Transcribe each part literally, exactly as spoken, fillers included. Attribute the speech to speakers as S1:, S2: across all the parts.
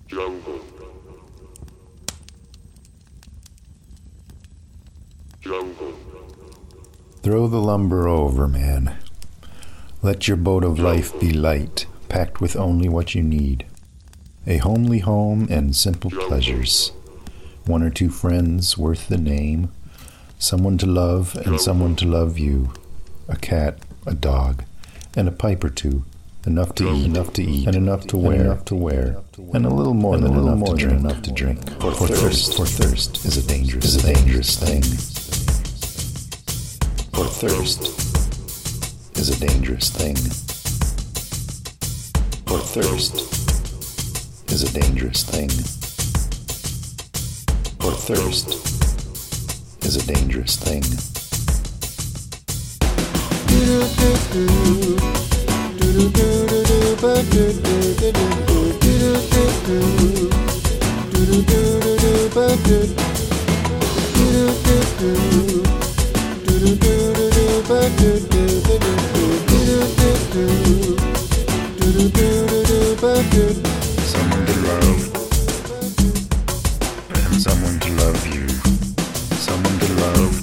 S1: Jungle. Jungle.
S2: Throw the lumber over, man. Let your boat of life be light, packed with only what you need. A homely home and simple pleasures. One or two friends worth the name. Someone to love and someone to love you. A cat, a dog, and a pipe or two. Enough to eat, enough to eat, and enough to wear, enough to wear, and a little more than enough to drink, enough to drink. For thirst, for thirst is a dangerous, is a dangerous thing. For thirst is a dangerous thing. For thirst is a dangerous thing. For thirst is a dangerous thing. Someone to love, and someone to love you. Someone to love,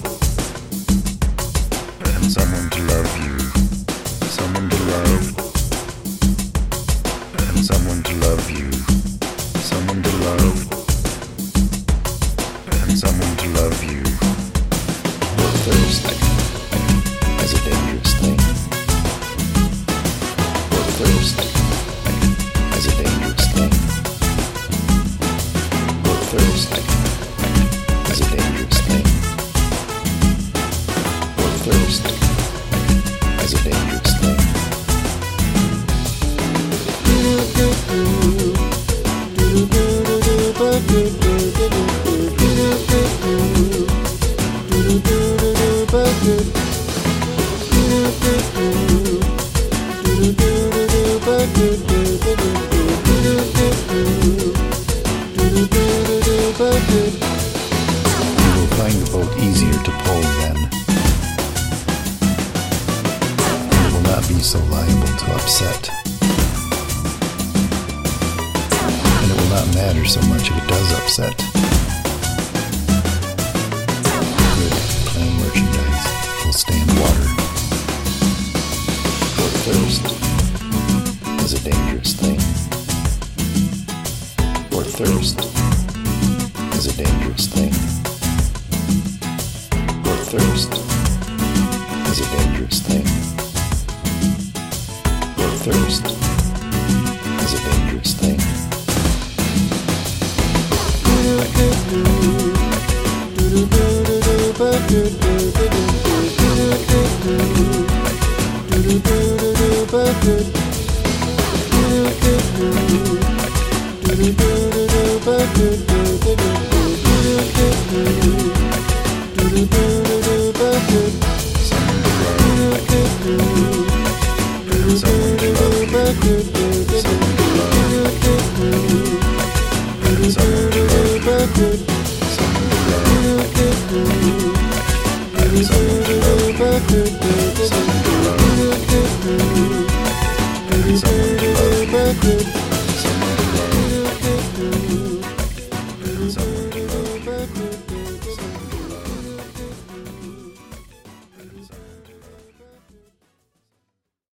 S2: and someone to love you. Someone to love, and someone to love you. Someone to love, and someone to love you. For thirst is a dangerous thing. For thirst is a dangerous thing. For thirst is a dangerous thing. For thirst is a dangerous thing. You will find the boat easier to pull then. It will not be so liable to upset. And it will not matter so much if it does upset. Good, plain merchandise will stand water. For thirst is a dangerous thing. For thirst is a dangerous thing. For thirst is a dangerous thing. For thirst is a dangerous thing. Someone to love,